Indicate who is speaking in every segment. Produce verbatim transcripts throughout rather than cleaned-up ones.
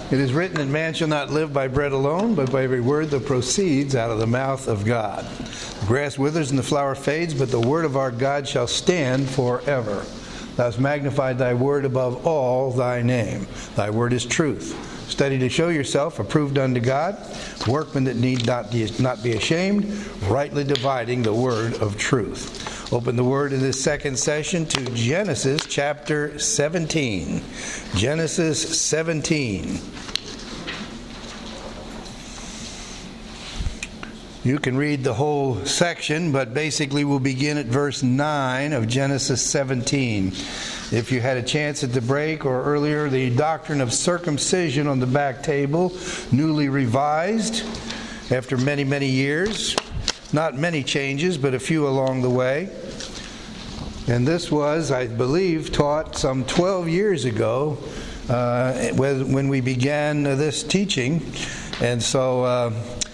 Speaker 1: It is written that man shall not live by bread alone, but by every word that proceeds out of the mouth of God. The grass withers and the flower fades, but the word of our God shall stand forever. Thou hast magnified thy word above all thy name. Thy word is truth. Study to show yourself approved unto God, workmen that need not be, not be ashamed, rightly dividing the word of truth. Open the word in this second session to Genesis chapter seventeen. Genesis seventeen. You can read the whole section, but basically we'll begin at verse nine of Genesis seventeen. If you had a chance at the break or earlier, the doctrine of circumcision on the back table, newly revised after many, many years. Not many changes, but a few along the way. And this was, I believe, taught some twelve years ago uh, when we began this teaching. And so uh,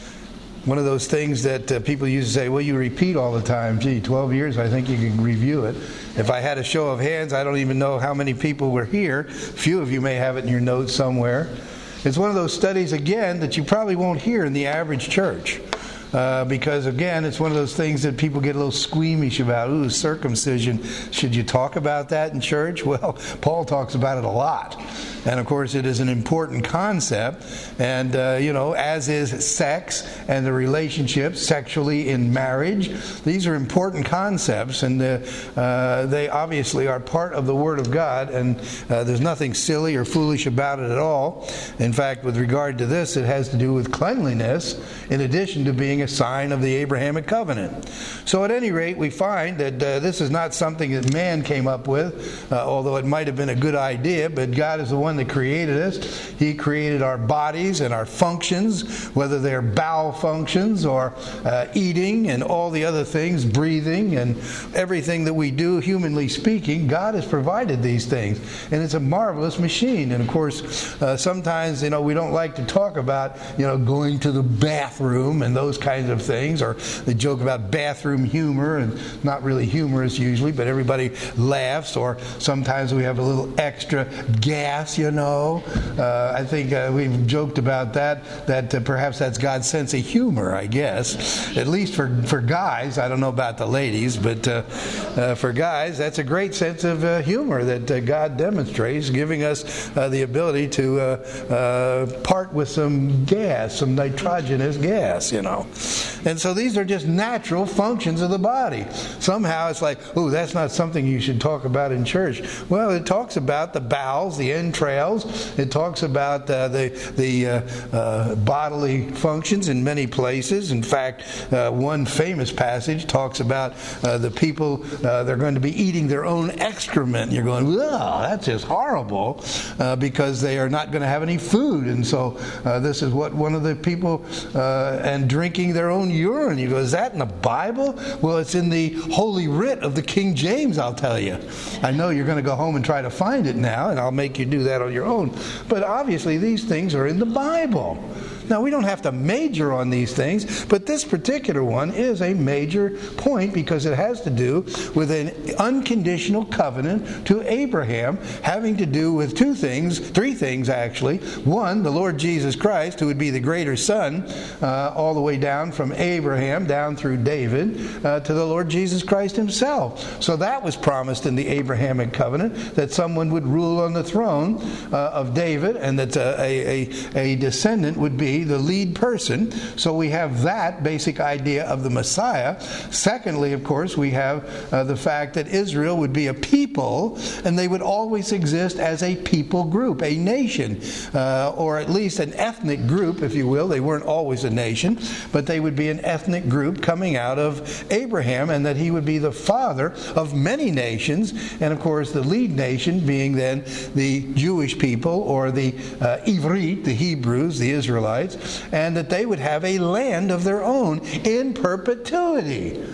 Speaker 1: one of those things that uh, people used to say, well, you repeat all the time. Gee, twelve years, I think you can review it. If I had a show of hands, I don't even know how many people were here. A few of you may have it in your notes somewhere. It's one of those studies, again, that you probably won't hear in the average church. Uh, because, again, it's one of those things that people get a little squeamish about. Ooh, circumcision. Should you talk about that in church? Well, Paul talks about it a lot. And, of course, it is an important concept. And, uh, you know, as is sex and the relationship sexually in marriage. These are important concepts. And uh, uh, they obviously are part of the Word of God. And uh, there's nothing silly or foolish about it at all. In fact, with regard to this, it has to do with cleanliness in addition to being a sign of the Abrahamic covenant. So at any rate, we find that uh, this is not something that man came up with, uh, although it might have been a good idea, but God is the one that created us. He created our bodies and our functions, whether they're bowel functions or uh, eating and all the other things, breathing and everything that we do, humanly speaking. God has provided these things, and it's a marvelous machine. And of course, uh, sometimes, you know, we don't like to talk about, you know, going to the bathroom and those kinds of things, or they joke about bathroom humor, and not really humorous usually, but everybody laughs. Or sometimes we have a little extra gas, you know. Uh, I think uh, we've joked about that, that uh, perhaps that's God's sense of humor, I guess. At least for, for guys. I don't know about the ladies, but uh, uh, for guys, that's a great sense of uh, humor that uh, God demonstrates, giving us uh, the ability to uh, uh, part with some gas, some nitrogenous gas, you know. And so these are just natural functions of the body. Somehow it's like, oh, that's not something you should talk about in church. Well, it talks about the bowels, the entrails. It talks about uh, the, the uh, uh, bodily functions in many places. In fact, uh, one famous passage talks about uh, the people, uh, they're going to be eating their own excrement. You're going, ugh, that's just horrible, uh, because they are not going to have any food. And so uh, this is what one of the people, uh, and drinking their own urine. You go, is that in the Bible? Well, it's in the Holy Writ of the King James, I'll tell you. I know you're going to go home and try to find it now, and I'll make you do that on your own. But obviously these things are in the Bible. Now, we don't have to major on these things, but this particular one is a major point because it has to do with an unconditional covenant to Abraham, having to do with two things, three things actually. One, the Lord Jesus Christ, who would be the greater son, uh, all the way down from Abraham down through David uh, to the Lord Jesus Christ himself. So that was promised in the Abrahamic covenant, that someone would rule on the throne uh, of David, and that uh, a, a, a descendant would be the lead person. So we have that basic idea of the Messiah. Secondly, of course, we have uh, the fact that Israel would be a people, and they would always exist as a people group, a nation, uh, or at least an ethnic group, if you will. They weren't always a nation, but they would be an ethnic group coming out of Abraham, and that he would be the father of many nations, and of course the lead nation being then the Jewish people, or the uh, Ivrit, the Hebrews, the Israelites, and that they would have a land of their own in perpetuity.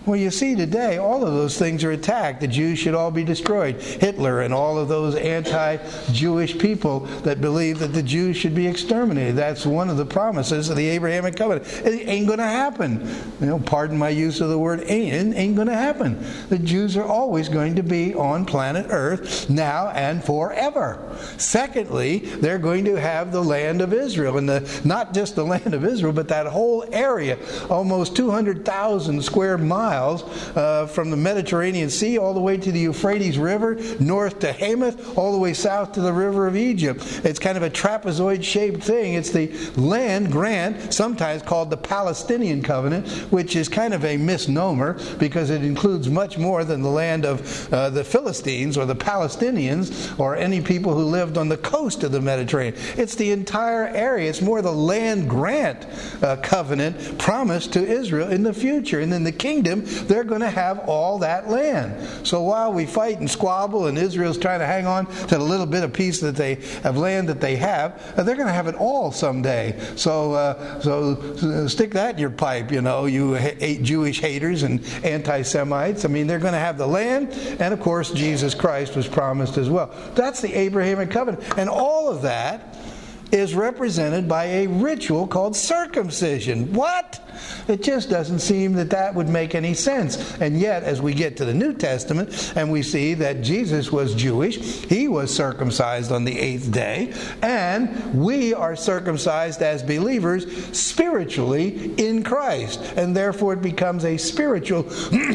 Speaker 1: Well, you see, today, all of those things are attacked. The Jews should all be destroyed. Hitler and all of those anti-Jewish people that believe that the Jews should be exterminated. That's one of the promises of the Abrahamic covenant. It ain't going to happen. You know, pardon my use of the word ain't. It ain't going to happen. The Jews are always going to be on planet Earth now and forever. Secondly, they're going to have the land of Israel. And the, not just the land of Israel, but that whole area, almost two hundred thousand square miles, Uh, from the Mediterranean Sea all the way to the Euphrates River, north to Hamath, all the way south to the river of Egypt. It's kind of a trapezoid-shaped thing. It's the land grant, sometimes called the Palestinian covenant, which is kind of a misnomer because it includes much more than the land of uh, the Philistines or the Palestinians or any people who lived on the coast of the Mediterranean. It's the entire area. It's more the land grant uh, covenant promised to Israel in the future. And in the kingdom, they're going to have all that land. So while we fight and squabble and Israel's trying to hang on to the little bit of piece that they of land that they have, they're going to have it all someday. So uh, so stick that in your pipe, you know, you hate Jewish haters and anti-Semites. I mean, they're going to have the land, and of course Jesus Christ was promised as well. That's the Abrahamic covenant. And all of that is represented by a ritual called circumcision. What? It just doesn't seem that that would make any sense. And yet, as we get to the New Testament and we see that Jesus was Jewish, he was circumcised on the eighth day, and we are circumcised as believers spiritually in Christ. And therefore it becomes a spiritual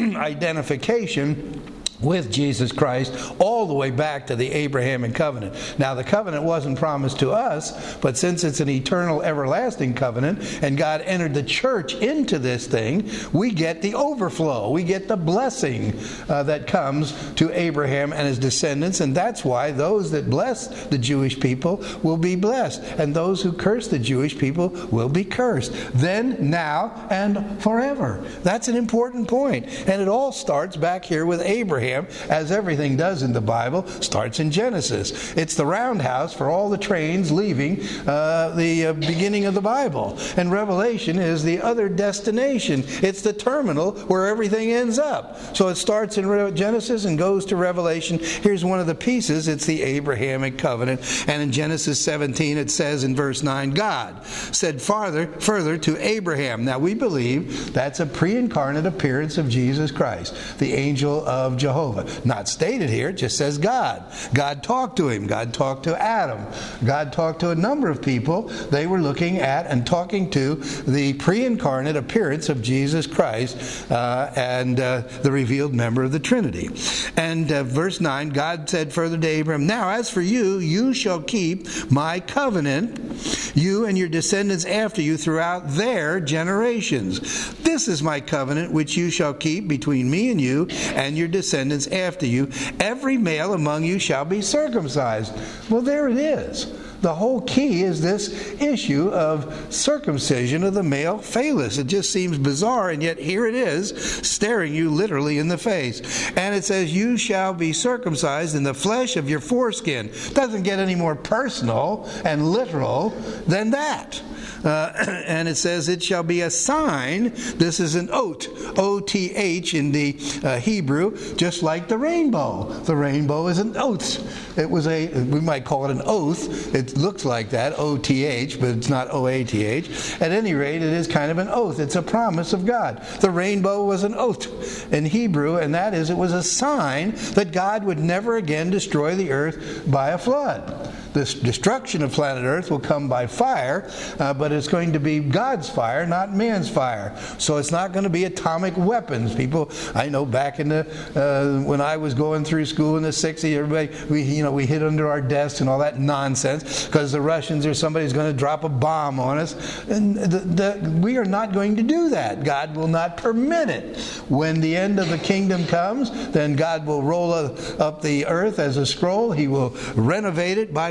Speaker 1: identification with Jesus Christ all the way back to the Abrahamic covenant. Now, the covenant wasn't promised to us, but since it's an eternal, everlasting covenant, and God entered the church into this thing, we get the overflow. We get the blessing uh, that comes to Abraham and his descendants, and that's why those that bless the Jewish people will be blessed, and those who curse the Jewish people will be cursed. Then, now, and forever. That's an important point. And it all starts back here with Abraham, as everything does in the Bible, starts in Genesis. It's the roundhouse for all the trains leaving uh, the uh, beginning of the Bible. And Revelation is the other destination. It's the terminal where everything ends up. So it starts in Genesis and goes to Revelation. Here's one of the pieces. It's the Abrahamic covenant. And in Genesis seventeen it says in verse nine, God said farther, further to Abraham. Now we believe that's a pre-incarnate appearance of Jesus Christ, the angel of Jehovah. Not stated here, it just says God. God talked to him. God talked to Adam. God talked to a number of people. They were looking at and talking to the pre-incarnate appearance of Jesus Christ uh, and uh, the revealed member of the Trinity. And uh, verse nine, God said further to Abraham, now as for you, you shall keep my covenant, you and your descendants after you throughout their generations. This is my covenant which you shall keep between me and you and your descendants after you. Every male among you shall be circumcised. Well, there it is. The whole key is this issue of circumcision of the male phallus. It just seems bizarre, and yet here it is, staring you literally in the face. And it says, you shall be circumcised in the flesh of your foreskin. Doesn't get any more personal and literal than that. Uh, and it says, it shall be a sign. This is an oath, O T H in the uh, Hebrew, just like the rainbow. The rainbow is an oath. It was a, we might call it an oath. It looks like that, O T H, but it's not O A T H. At any rate, it is kind of an oath. It's a promise of God. The rainbow was an oath in Hebrew, and that is, it was a sign that God would never again destroy the earth by a flood. This destruction of planet Earth will come by fire, uh, but it's going to be God's fire, not man's fire. So it's not going to be atomic weapons. People, I know back in the uh, when I was going through school in the sixties, everybody, we you know we hid under our desks and all that nonsense because the Russians or somebody's going to drop a bomb on us. And the, the, we are not going to do that. God will not permit it. When the end of the kingdom comes, then God will roll up the earth as a scroll. He will renovate it by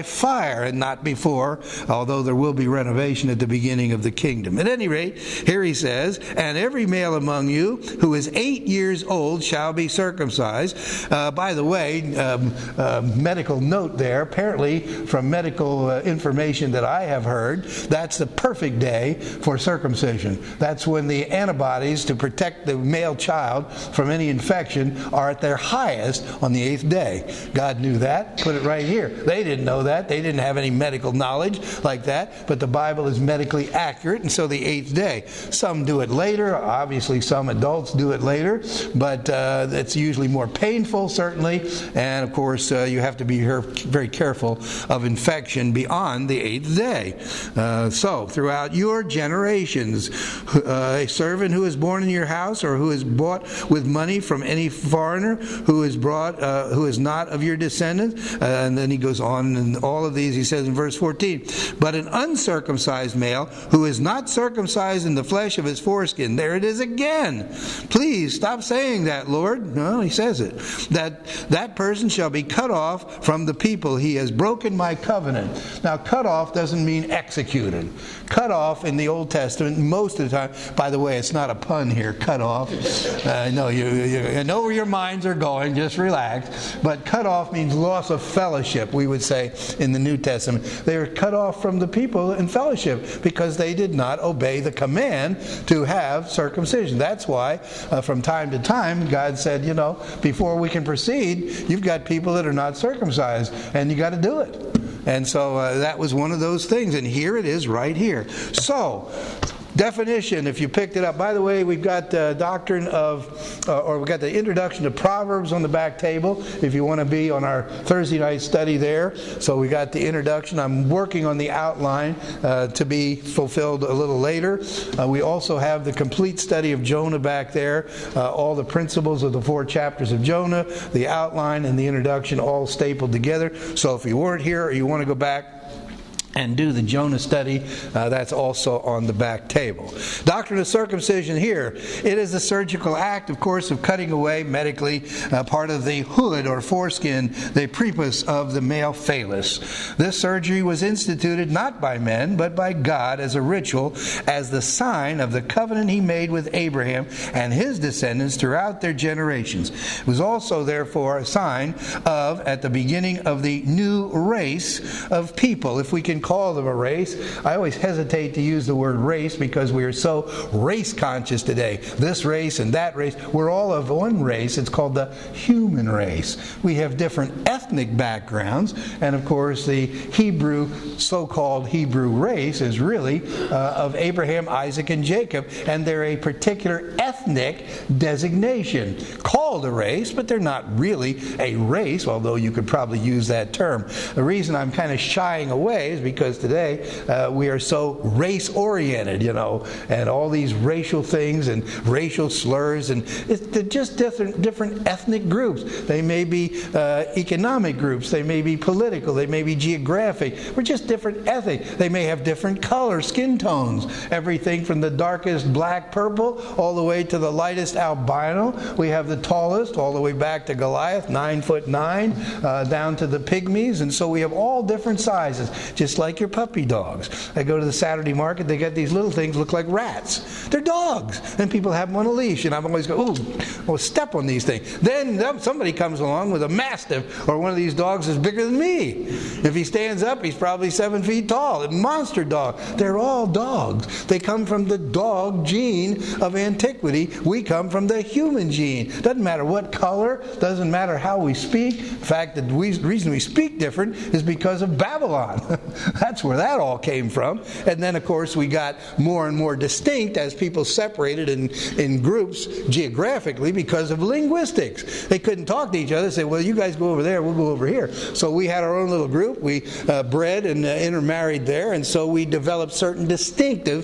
Speaker 1: fire and not before, although there will be renovation at the beginning of the kingdom. At any rate, here he says, and every male among you who is eight years old shall be circumcised. Uh, by the way, um, uh, medical note there, apparently from medical uh, information that I have heard, that's the perfect day for circumcision. That's when the antibodies to protect the male child from any infection are at their highest on the eighth day. God knew that, put it right here. They didn't know that. They didn't have any medical knowledge like that, but the Bible is medically accurate, and so the eighth day. Some do it later. Obviously, some adults do it later, but uh, it's usually more painful, certainly, and of course, uh, you have to be very careful of infection beyond the eighth day. Uh, so, throughout your generations, uh, a servant who is born in your house or who is bought with money from any foreigner who is brought, uh, who is not of your descendants, uh, and then he goes on, and all of these, he says in verse fourteen, but an uncircumcised male who is not circumcised in the flesh of his foreskin. There it is again. Please stop saying that, Lord. No, he says it. That that person shall be cut off from the people. He has broken my covenant. Now, cut off doesn't mean executed. Cut off in the Old Testament, most of the time, by the way, it's not a pun here, cut off. I uh, know you, you I know where your minds are going, just relax. But cut off means loss of fellowship, we would say in the New Testament. They were cut off from the people in fellowship because they did not obey the command to have circumcision. That's why uh, from time to time God said, you know, before we can proceed, you've got people that are not circumcised and you got to do it. And so uh, that was one of those things, and here it is right here. So, definition, if you picked it up. By the way, we've got the doctrine of, uh, or we've got the introduction to Proverbs on the back table, if you want to be on our Thursday night study there. So we got the introduction. I'm working on the outline uh, to be fulfilled a little later. Uh, we also have the complete study of Jonah back there, uh, all the principles of the four chapters of Jonah, the outline and the introduction all stapled together. So if you weren't here or you want to go back and do the Jonah study, uh, that's also on the back table. Doctrine of circumcision here. It is the surgical act, of course, of cutting away medically uh, part of the hood or foreskin, the prepuce of the male phallus. This surgery was instituted not by men, but by God as a ritual, as the sign of the covenant he made with Abraham and his descendants throughout their generations. It was also, therefore, a sign of, at the beginning of the new race of people, if we can call them a race. I always hesitate to use the word race because we are so race conscious today. This race and that race. We're all of one race. It's called the human race. We have different ethnic backgrounds, and of course the Hebrew, so-called Hebrew race is really uh, of Abraham, Isaac, and Jacob, and they're a particular ethnic designation called a race, but they're not really a race, although you could probably use that term. The reason I'm kind of shying away is because today uh, we are so race-oriented, you know, and all these racial things and racial slurs, and it's, they're just different, different ethnic groups. They may be uh, economic groups, they may be political, they may be geographic. We're just different ethnic. They may have different colors, skin tones, everything from the darkest black purple all the way to the lightest albino. We have the tallest all the way back to Goliath, nine foot nine, uh, down to the pygmies, and so we have all different sizes, just like your puppy dogs. I go to the Saturday market, they got these little things look like rats. They're dogs, and people have them on a leash, and I'm always go, ooh, well, step on these things. Then somebody comes along with a Mastiff, or one of these dogs is bigger than me. If he stands up, he's probably seven feet tall. A monster dog. They're all dogs. They come from the dog gene of antiquity. We come from the human gene. Doesn't matter what color, doesn't matter how we speak. In fact, the reason we speak different is because of Babylon. That's where that all came from. And then, of course, we got more and more distinct as people separated in, in groups geographically because of linguistics. They couldn't talk to each other. Say, well, you guys go over there, we'll go over here. So we had our own little group. We uh, bred and uh, intermarried there, and so we developed certain distinctive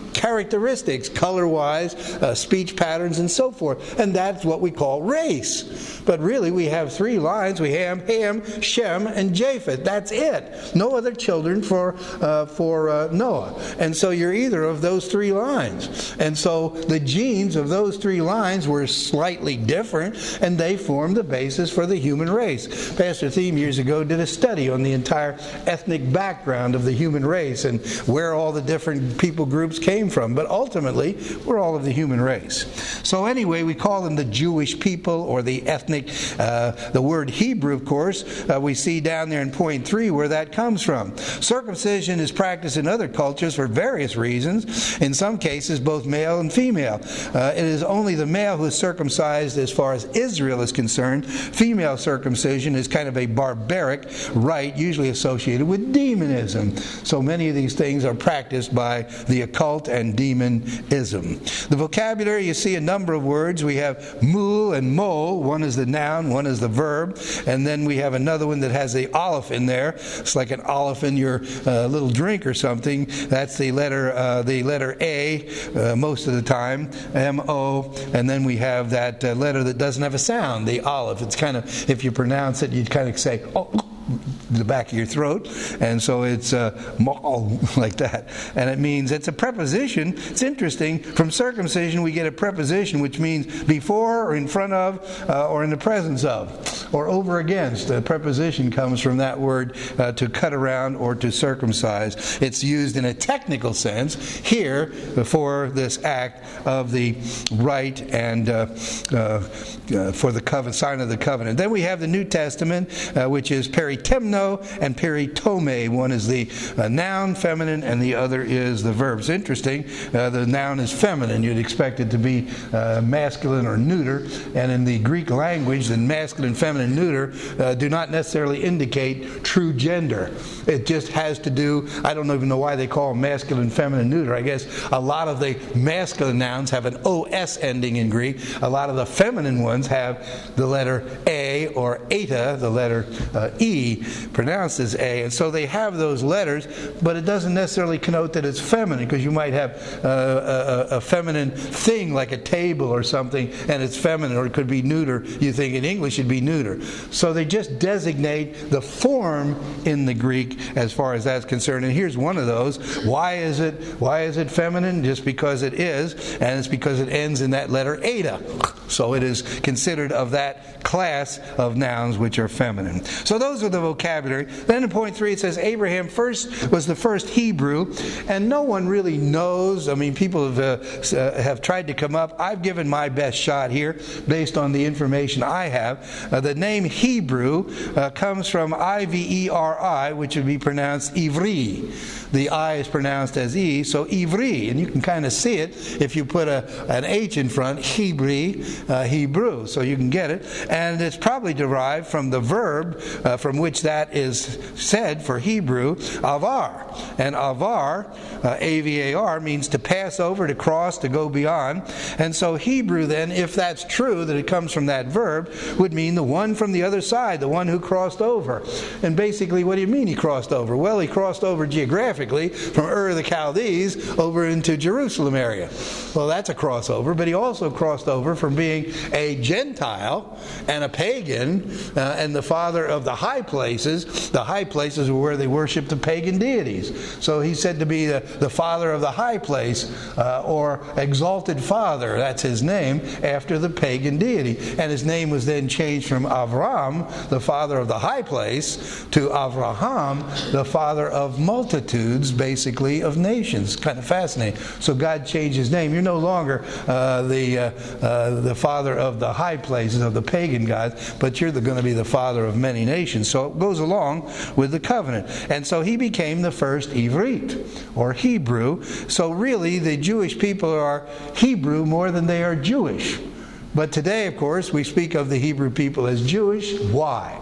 Speaker 1: characteristics, color-wise, uh, speech patterns, and so forth. And that's what we call race. But really, we have three lines. We have Ham, Shem, and Japheth. That's it. No other children for uh, for uh, Noah. And so you're either of those three lines. And so the genes of those three lines were slightly different, and they formed the basis for the human race. Pastor Thiem years ago did a study on the entire ethnic background of the human race and where all the different people groups came from. But ultimately, we're all of the human race. So anyway, we call them the Jewish people or the ethnic. Uh, the word Hebrew, of course, uh, we see down there in point three where that comes from. Circumcision is practiced in other cultures for various reasons. In some cases, both male and female. Uh, it is only the male who is circumcised as far as Israel is concerned. Female circumcision is kind of a barbaric rite, usually associated with demonism. So many of these things are practiced by the occult and demonism. The vocabulary, you see a number of words. We have mul and mol. One is the noun, one is the verb. And then we have another one that has the aleph in there. It's like an aleph in your uh, little drink or something. That's the letter uh, the letter A uh, most of the time, M O. And then we have that uh, letter that doesn't have a sound, the aleph. It's kind of, if you pronounce it, you'd kind of say, oh, the back of your throat, and so it's uh, like that. And it means, it's a preposition. It's interesting. From circumcision, we get a preposition which means before or in front of uh, or in the presence of or over against. The preposition comes from that word uh, to cut around or to circumcise. It's used in a technical sense here for this act of the rite and uh, uh, uh, for the covenant, sign of the covenant. Then we have the New Testament, uh, which is peritemno and peritome. One is the uh, noun, feminine, and the other is the verb. It's interesting. Uh, the noun is feminine. You'd expect it to be uh, masculine or neuter. And in the Greek language, the masculine, feminine, neuter uh, do not necessarily indicate true gender. It just has to do, I don't even know why they call them masculine, feminine, neuter. I guess a lot of the masculine nouns have an O S ending in Greek. A lot of the feminine ones have the letter A or eta, the letter uh, E, pronounced as A. And so they have those letters, but it doesn't necessarily connote that it's feminine, because you might have uh, a, a feminine thing like a table or something, and it's feminine, or it could be neuter. You think in English it'd be neuter. So they just designate the form in the Greek as far as that's concerned. And here's one of those. Why is it, why is it feminine? Just because it is, and it's because it ends in that letter eta. So it is considered of that class of nouns which are feminine. So those are the vocabulary. Then in point three it says Abraham first was the first Hebrew, and no one really knows. I mean, people have uh, uh, have tried to come up. I've given my best shot here based on the information I have. Uh, the name Hebrew uh, comes from I V E R I, which would be pronounced Ivri. The I is pronounced as E, so Ivri, and you can kind of see it if you put a an H in front, Hebri, uh, Hebrew, so you can get it. And it's probably derived from the verb uh, from which that is said for Hebrew, avar. And avar, uh, A V A R, means to pass over, to cross, to go beyond. And so Hebrew then, if that's true, that it comes from that verb, would mean the one from the other side, the one who crossed over. And basically, what do you mean he crossed over? Well, he crossed over geographically from Ur of the Chaldees over into Jerusalem area. Well, that's a crossover, but he also crossed over from being a Gentile and a pagan uh, and the father of the high places. The high places were where they worshiped the pagan deities. So he's said to be the, the father of the high place uh, or exalted father. That's his name, after the pagan deity. And his name was then changed from Avram, the father of the high place, to Avraham, the father of multitudes, basically, of nations. Kind of fascinating. So God changed his name. You're no longer uh, the uh, uh, the father of the high places of the pagan gods, but you're going to be the father of many nations. So it goes along with the covenant. And so he became the first Ivrit, or Hebrew. So really, the Jewish people are Hebrew more than they are Jewish. But today, of course, we speak of the Hebrew people as Jewish. Why?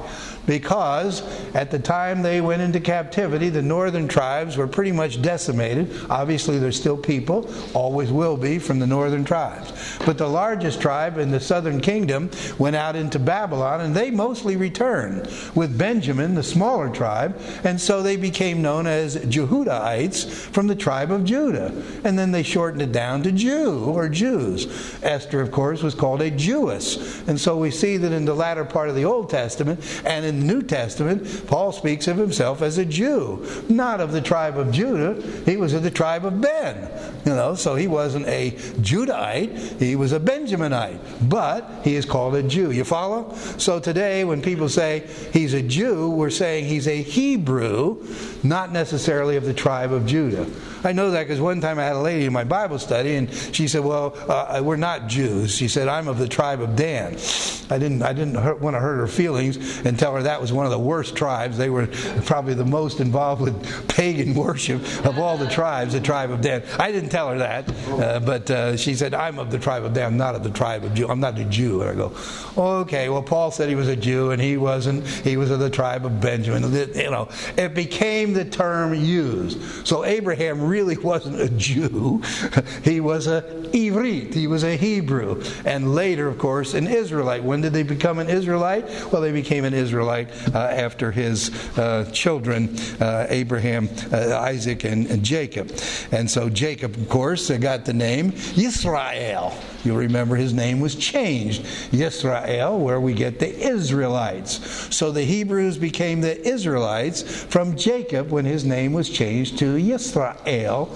Speaker 1: because at the time they went into captivity, the northern tribes were pretty much decimated. Obviously, there's still people, always will be, from the northern tribes. But the largest tribe in the southern kingdom went out into Babylon, and they mostly returned, with Benjamin, the smaller tribe, and so they became known as Jehudites from the tribe of Judah. And then they shortened it down to Jew, or Jews. Esther, of course, was called a Jewess. And so we see that in the latter part of the Old Testament and in the New Testament, Paul speaks of himself as a Jew, not of the tribe of Judah. He was of the tribe of Ben. You know, so he wasn't a Judahite, he was a Benjaminite. But he is called a Jew. You follow? So today, when people say he's a Jew, we're saying he's a Hebrew, not necessarily of the tribe of Judah. I know that because one time I had a lady in my Bible study, and she said, "Well, uh, we're not Jews." She said, "I'm of the tribe of Dan." I didn't. I didn't hurt, want to hurt her feelings and tell her that was one of the worst tribes. They were probably the most involved with pagan worship of all the tribes. The tribe of Dan. I didn't tell her that, uh, but uh, she said, "I'm of the tribe of Dan, not of the tribe of Jew. I'm not a Jew." And I go, "Okay. Well, Paul said he was a Jew, and he wasn't. He was of the tribe of Benjamin." You know, it became the term used. So Abraham really wasn't a Jew. He was a Ivrit. He was a Hebrew. And later, of course, an Israelite. When did they become an Israelite? Well, they became an Israelite uh, after his uh, children, uh, Abraham, uh, Isaac, and, and Jacob. And so Jacob, of course, got the name Yisrael. You'll remember his name was changed. Yisrael, where we get the Israelites. So the Hebrews became the Israelites from Jacob when his name was changed to Yisrael.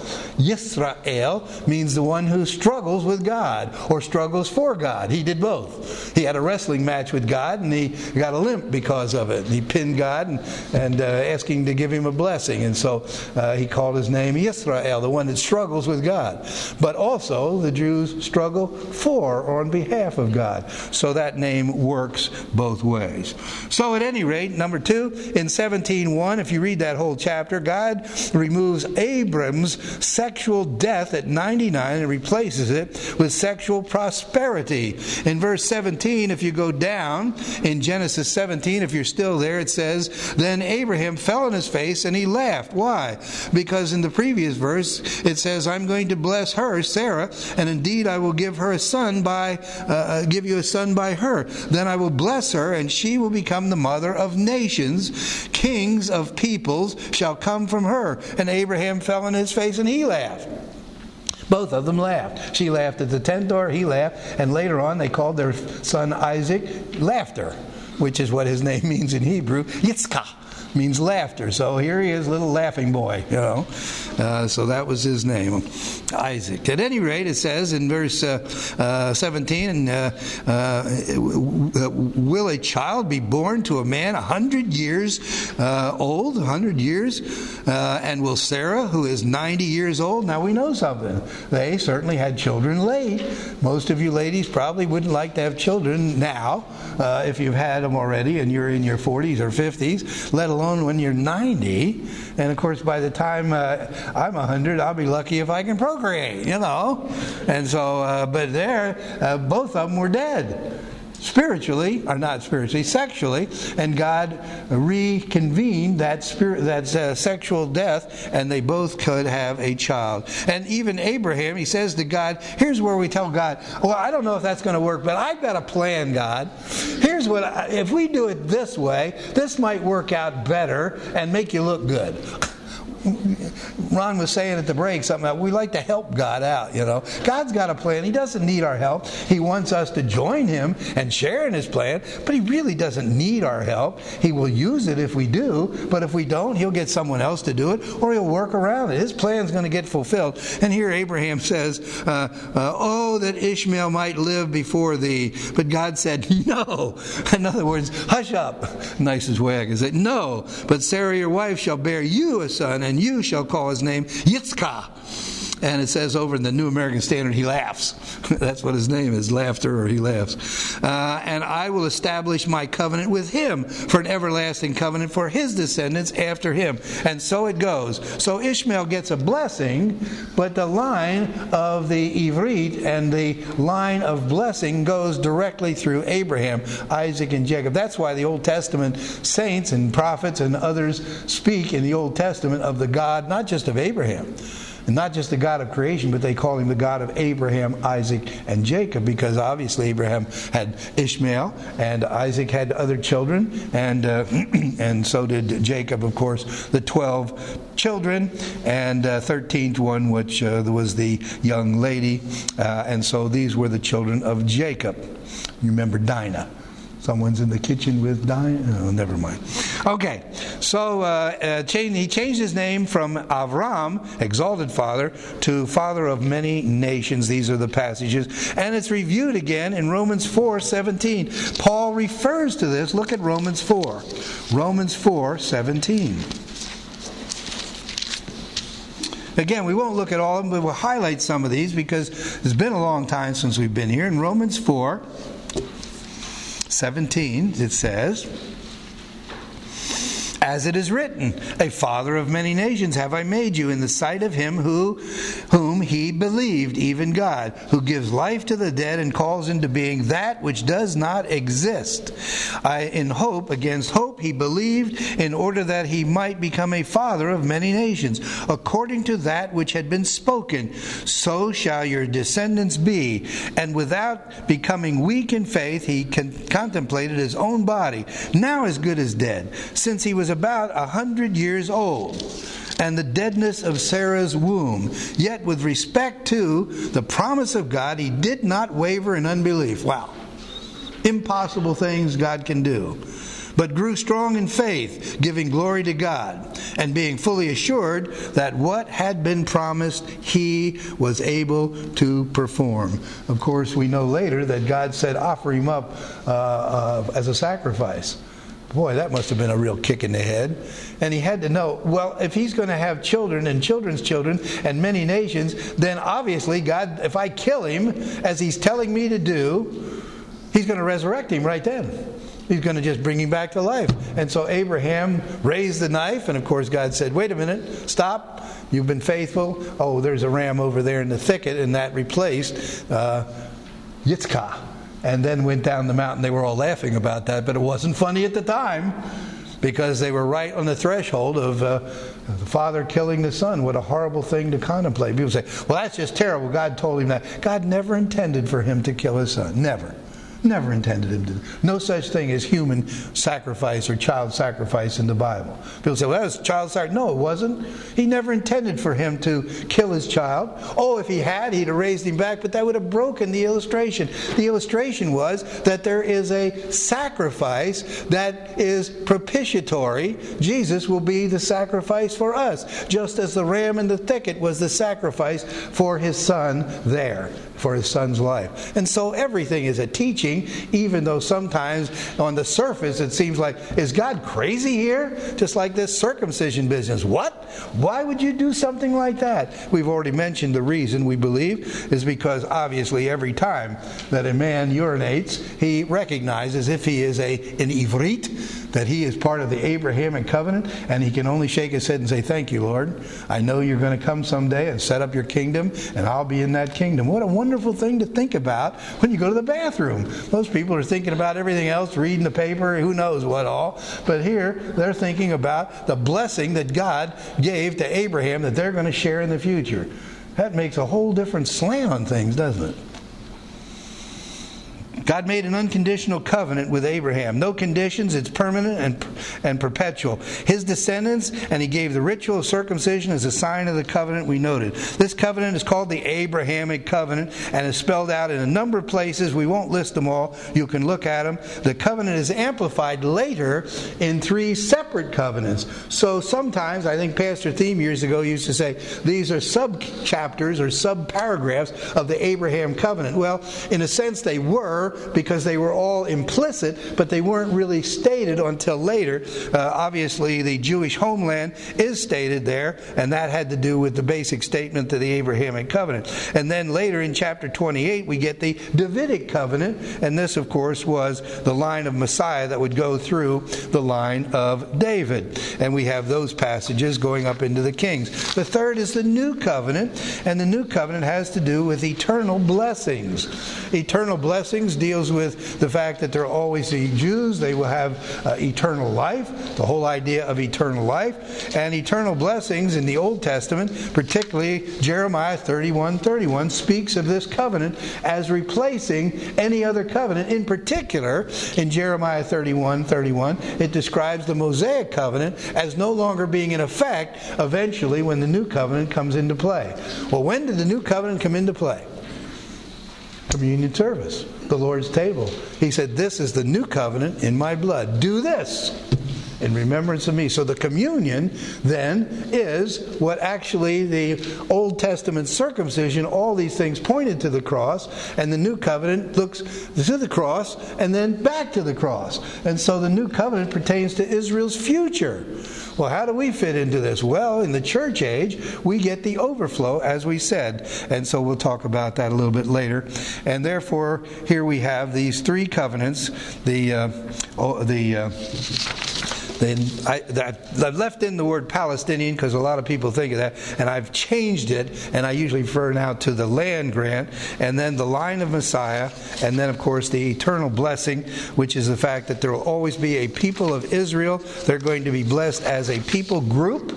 Speaker 1: Yisrael means the one who struggles with God or struggles for God. He did both. He had a wrestling match with God, and he got a limp because of it. He pinned God and, and uh, asking to give him a blessing. And so uh, he called his name Yisrael, the one that struggles with God. But also the Jews struggle for or on behalf of God. So that name works both ways. So at any rate, number two, in seventeen one, if you read that whole chapter, God removes Abram's sexual death at ninety-nine and replaces it with sexual prosperity. In verse seventeen, if you go down in Genesis seventeen, if you're still there, it says, "Then Abraham fell on his face and he laughed." Why? Because in the previous verse it says, "I'm going to bless her, Sarah, and indeed I will give her a son by, uh, give you a son by her. Then I will bless her, and she will become the mother of nations. Kings of peoples shall come from her." And Abraham fell on his face and he laughed. Both of them laughed. She laughed at the tent door, he laughed, and later on they called their son Isaac Laughter, which is what his name means in Hebrew. Yitzchak means laughter. So here he is, little laughing boy, you know. Uh, so that was his name, Isaac. At any rate, it says in verse uh, uh, seventeen, uh, uh, "Will a child be born to a man a hundred years uh, old, a hundred years? Uh, and will Sarah, who is ninety years old?" Now we know something. They certainly had children late. Most of you ladies probably wouldn't like to have children now, uh, if you've had them already and you're in your forties or fifties, let alone when you're ninety. And of course, by the time uh, I'm one hundred, I'll be lucky if I can procreate, you know. And so, uh, but there, uh, both of them were dead. Spiritually, or not spiritually, sexually, and God reconvened that spirit, that uh, sexual death, and they both could have a child. And even Abraham, he says to God, here's where we tell God, "Well, I don't know if that's going to work, but I've got a plan, God. Here's what, I, if we do it this way, this might work out better and make you look good." Ron was saying at the break something about we like to help God out, you know. God's got a plan. He doesn't need our help. He wants us to join Him and share in His plan, but He really doesn't need our help. He will use it if we do, but if we don't, He'll get someone else to do it, or He'll work around it. His plan's going to get fulfilled. And here Abraham says, uh, uh, "Oh, that Ishmael might live before thee." But God said, "No." In other words, hush up. Nicest way I can say, "No, but Sarah your wife shall bear you a son, and you shall call his name Yitzchak." And it says over in the New American Standard, he laughs. That's what his name is, laughter, or he laughs. Uh, and I will establish my covenant with him for an everlasting covenant for his descendants after him. And so it goes. So Ishmael gets a blessing, but the line of the Ivrit and the line of blessing goes directly through Abraham, Isaac, and Jacob. That's why the Old Testament saints and prophets and others speak in the Old Testament of the God, not just of Abraham, and not just the God of creation, but they call him the God of Abraham, Isaac, and Jacob, because obviously Abraham had Ishmael, and Isaac had other children, and uh, and so did Jacob, of course, the twelve children, and uh, thirteenth one, which uh, was the young lady, uh, and so these were the children of Jacob. You remember Dinah. Someone's in the kitchen with Dinah. Oh, never mind. Okay, so uh, uh, change, he changed his name from Avram, exalted father, to father of many nations. These are the passages. And it's reviewed again in Romans four seventeen. Paul refers to this. Look at Romans four. Romans four seventeen. Again, we won't look at all of them, but we'll highlight some of these because it's been a long time since we've been here. In Romans four seventeen, it says, as it is written, a father of many nations have I made you in the sight of him who, whom he believed, even God, who gives life to the dead and calls into being that which does not exist. I, in hope, against hope, he believed in order that he might become a father of many nations, according to that which had been spoken. So shall your descendants be. And without becoming weak in faith, he con- contemplated his own body, now as good as dead, since he was about a hundred years old, and the deadness of Sarah's womb. Yet with respect to the promise of God, he did not waver in unbelief. Wow. Impossible things God can do. But grew strong in faith, giving glory to God, and being fully assured that what had been promised he was able to perform. Of course, we know later that God said, offer him up uh, uh, as a sacrifice. Boy, that must have been a real kick in the head. And he had to know, well, if he's going to have children and children's children and many nations, then obviously God, if I kill him, as he's telling me to do, he's going to resurrect him right then. He's going to just bring him back to life. And so Abraham raised the knife, and of course God said, wait a minute, stop. You've been faithful. Oh, there's a ram over there in the thicket, and that replaced uh, Yitzchak. And then went down the mountain. They were all laughing about that, but it wasn't funny at the time because they were right on the threshold of uh, the father killing the son. What a horrible thing to contemplate. People say, well, that's just terrible. God told him that. God never intended for him to kill his son. Never. Never intended him to. No such thing as human sacrifice or child sacrifice in the Bible. People say, well, that was child sacrifice. No, it wasn't. He never intended for him to kill his child. Oh, if he had, he'd have raised him back, but that would have broken the illustration. The illustration was that there is a sacrifice that is propitiatory. Jesus will be the sacrifice for us, just as the ram in the thicket was the sacrifice for his son there, for his son's life. And so everything is a teaching, even though sometimes on the surface it seems like, is God crazy here? Just like this circumcision business. What? Why would you do something like that? We've already mentioned the reason, we believe, is because obviously every time that a man urinates, he recognizes, if he is a an Ivrit, that he is part of the Abrahamic covenant, and he can only shake his head and say, thank you, Lord. I know you're going to come someday and set up your kingdom, and I'll be in that kingdom. What a wonderful thing to think about when you go to the bathroom. Most people are thinking about everything else, reading the paper, who knows what all. But here, they're thinking about the blessing that God gave to Abraham that they're going to share in the future. That makes a whole different slant on things, doesn't it? God made an unconditional covenant with Abraham. No conditions, it's permanent and, and perpetual. His descendants, and he gave the ritual of circumcision as a sign of the covenant we noted. This covenant is called the Abrahamic covenant and is spelled out in a number of places. We won't list them all. You can look at them. The covenant is amplified later in three separate covenants. So sometimes, I think Pastor Thiem years ago used to say, these are sub-chapters or sub-paragraphs of the Abraham covenant. Well, in a sense they were, because they were all implicit, but they weren't really stated until later. Uh, obviously, the Jewish homeland is stated there, and that had to do with the basic statement of the Abrahamic covenant. And then later in chapter twenty-eight, we get the Davidic covenant, and this, of course, was the line of Messiah that would go through the line of David. And we have those passages going up into the Kings. The third is the New Covenant, and the New Covenant has to do with eternal blessings. Eternal blessings deals with the fact that there will always be Jews. They will have uh, eternal life, the whole idea of eternal life. And eternal blessings in the Old Testament, particularly Jeremiah thirty-one thirty-one, speaks of this covenant as replacing any other covenant. In particular, in Jeremiah thirty-one thirty-one, it describes the Mosaic covenant as no longer being in effect eventually when the New Covenant comes into play. Well, when did the New Covenant come into play? Communion service, the Lord's table. He said, this is the new covenant in my blood. Do this in remembrance of me. So the communion then is what actually the Old Testament circumcision, all these things pointed to the cross, and the new covenant looks to the cross and then back to the cross. And so the new covenant pertains to Israel's future. Well, how do we fit into this? Well, in the church age, we get the overflow, as we said. And so we'll talk about that a little bit later. And therefore, here we have these three covenants. The, uh, oh, the, uh, Then I, I've left in the word Palestinian because a lot of people think of that, and I've changed it, and I usually refer now to the land grant, and then the line of Messiah, and then, of course, the eternal blessing, which is the fact that there will always be a people of Israel. They're going to be blessed as a people group.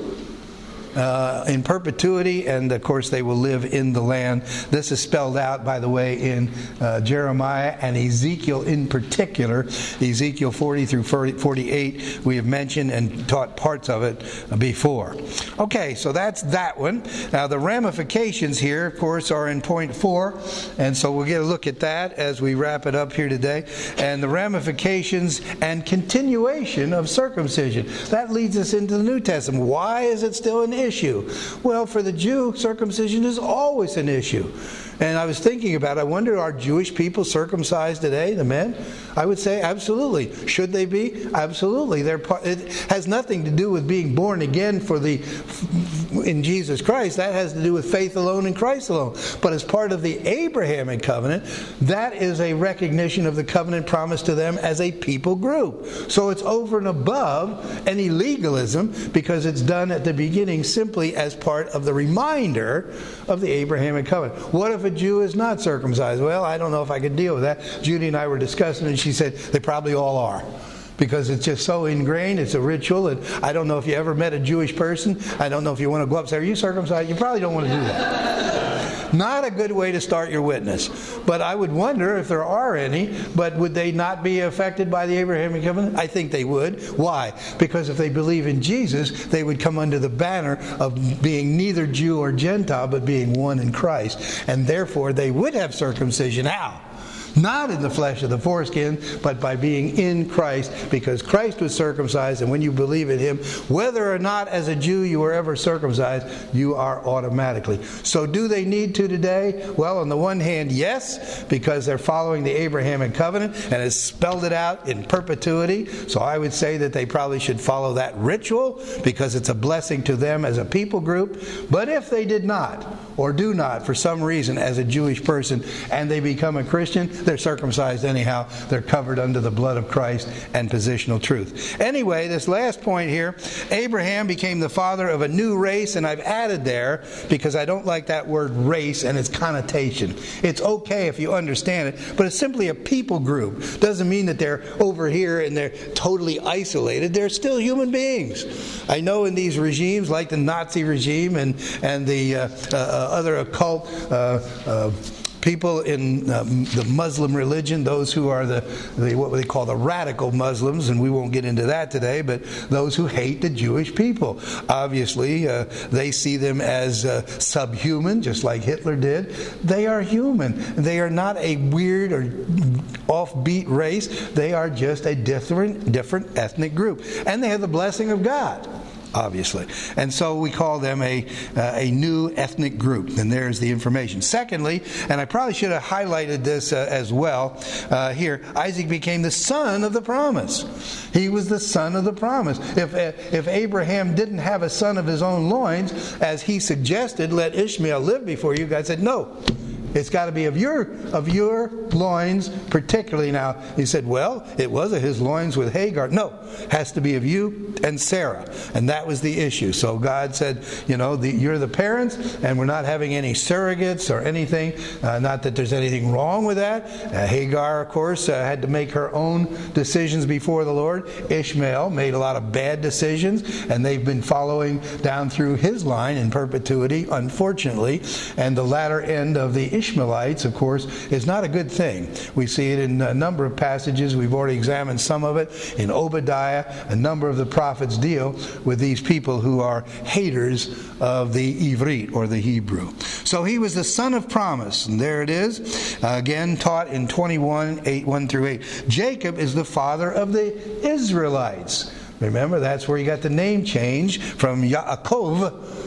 Speaker 1: Uh, in perpetuity, and of course they will live in the land. This is spelled out, by the way, in uh, Jeremiah and Ezekiel in particular. Ezekiel forty through forty-eight we have mentioned and taught parts of it before. Okay, so that's that one. Now the ramifications here, of course, are in point four, and so we'll get a look at that as we wrap it up here today. And the ramifications and continuation of circumcision. That leads us into the New Testament. Why is it still an issue? issue? Well, for the Jew, circumcision is always an issue. And I was thinking about, I wonder, are Jewish people circumcised today, the men? I would say absolutely. Should they be? Absolutely. They're part, it has nothing to do with being born again for the in Jesus Christ. That has to do with faith alone in Christ alone. But as part of the Abrahamic covenant, that is a recognition of the covenant promised to them as a people group. So it's over and above any legalism because it's done at the beginning simply as part of the reminder of the Abrahamic covenant. What if a Jew is not circumcised? Well, I don't know if I could deal with that. Judy and I were discussing, and she said they probably all are. Because it's just so ingrained, it's a ritual, and I don't know if you ever met a Jewish person. I don't know if you want to go up and say, are you circumcised? You probably don't want to do that. Not a good way to start your witness. But I would wonder if there are any, but would they not be affected by the Abrahamic covenant? I think they would. Why? Because if they believe in Jesus, they would come under the banner of being neither Jew or Gentile, but being one in Christ. And therefore, they would have circumcision. How? Not in the flesh of the foreskin, but by being in Christ, because Christ was circumcised, and when you believe in Him, whether or not as a Jew you were ever circumcised, you are automatically. So do they need to today? Well, on the one hand, yes, because they're following the Abrahamic covenant, and has spelled it out in perpetuity. So I would say that they probably should follow that ritual, because it's a blessing to them as a people group. But if they did not, or do not, for some reason, as a Jewish person, and they become a Christian, they're circumcised anyhow. They're covered under the blood of Christ and positional truth. Anyway, this last point here, Abraham became the father of a new race, and I've added there because I don't like that word race and its connotation. It's okay if you understand it, but it's simply a people group. Doesn't mean that they're over here and they're totally isolated. They're still human beings. I know in these regimes, like the Nazi regime and, and the uh, uh, other occult uh, uh, people in um, the Muslim religion, those who are the, the what they call the radical Muslims, and we won't get into that today, but those who hate the Jewish people. Obviously, uh, they see them as uh, subhuman, just like Hitler did. They are human. They are not a weird or offbeat race. They are just a different, different ethnic group. And they have the blessing of God. obviously. And so we call them a, uh, a new ethnic group. And there's the information. Secondly, and I probably should have highlighted this uh, as well uh, here, Isaac became the son of the promise. He was the son of the promise. If, if Abraham didn't have a son of his own loins, as he suggested, let Ishmael live before you, God said, no. It's got to be of your of your loins particularly. Now, he said, well, it was of his loins with Hagar. No, it has to be of you and Sarah. And that was the issue. So God said, you know, the, you're the parents, and we're not having any surrogates or anything. Uh, not that there's anything wrong with that. Uh, Hagar, of course, uh, had to make her own decisions before the Lord. Ishmael made a lot of bad decisions, and they've been following down through his line in perpetuity, unfortunately. And the latter end of the Ishmaelites, of course, is not a good thing. We see it in a number of passages. We've already examined some of it. In Obadiah, a number of the prophets deal with these people who are haters of the Ivrit, or the Hebrew. So he was the son of promise, and there it is, uh, again taught in twenty-one, eight, one through eight. Jacob is the father of the Israelites. Remember, that's where you got the name change from Yaakov.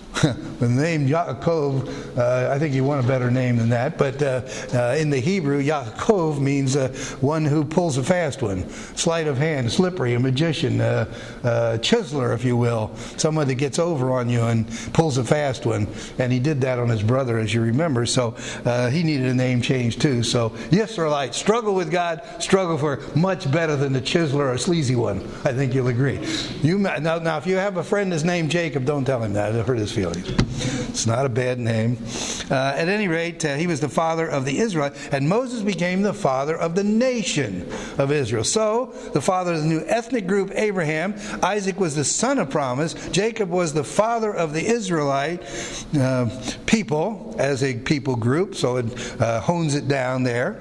Speaker 1: The name Yaakov, uh, I think you want a better name than that, but uh, uh, in the Hebrew, Yaakov means uh, one who pulls a fast one, sleight of hand, slippery, a magician, uh, uh, chiseler, if you will, someone that gets over on you and pulls a fast one. And he did that on his brother, as you remember, so uh, he needed a name change too. So Israelites struggle with God, struggle for much better than the chiseler or sleazy one. I think you'll agree. You now, now, if you have a friend that's named Jacob, don't tell him that. It'll hurt his feelings. It's not a bad name. Uh, at any rate, uh, he was the father of the Israelites, and Moses became the father of the nation of Israel. So, the father of the new ethnic group, Abraham. Isaac was the son of promise. Jacob was the father of the Israelite uh, people as a people group. So it uh, hones it down there.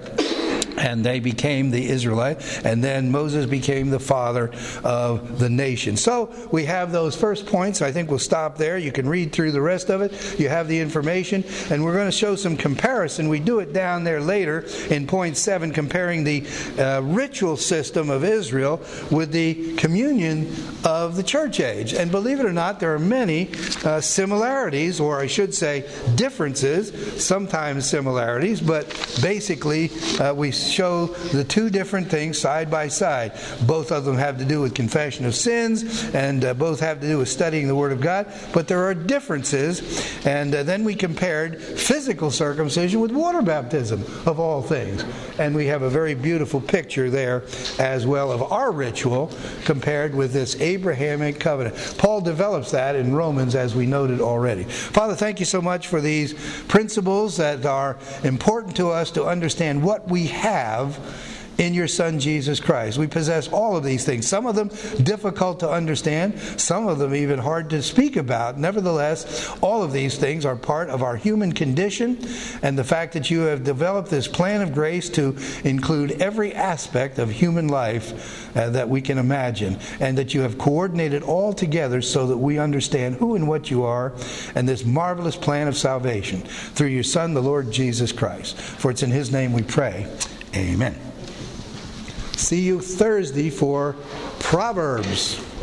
Speaker 1: And they became the Israelite, and then Moses became the father of the nation. So we have those first points. I think we'll stop there. You can read through the rest of it. You have the information, and we're going to show some comparison. We do it down there later in point seven, comparing the uh, ritual system of Israel with the communion of the church age. And believe it or not, there are many uh, similarities, or I should say differences, sometimes similarities, but basically uh, we show the two different things side by side. Both of them have to do with confession of sins, and uh, both have to do with studying the Word of God, but there are differences. And uh, then we compared physical circumcision with water baptism, of all things. And we have a very beautiful picture there as well of our ritual compared with this Abrahamic covenant. Paul develops that in Romans, as we noted already. Father, thank you so much for these principles that are important to us to understand what we have in your Son Jesus Christ. We possess all of these things. Some of them difficult to understand, some of them even hard to speak about. Nevertheless, all of these things are part of our human condition, and the fact that you have developed this plan of grace to include every aspect of human life uh, that we can imagine, and that you have coordinated all together so that we understand who and what you are, and this marvelous plan of salvation through your Son, the Lord Jesus Christ. For it's in His name we pray. Amen. See you Thursday for Proverbs.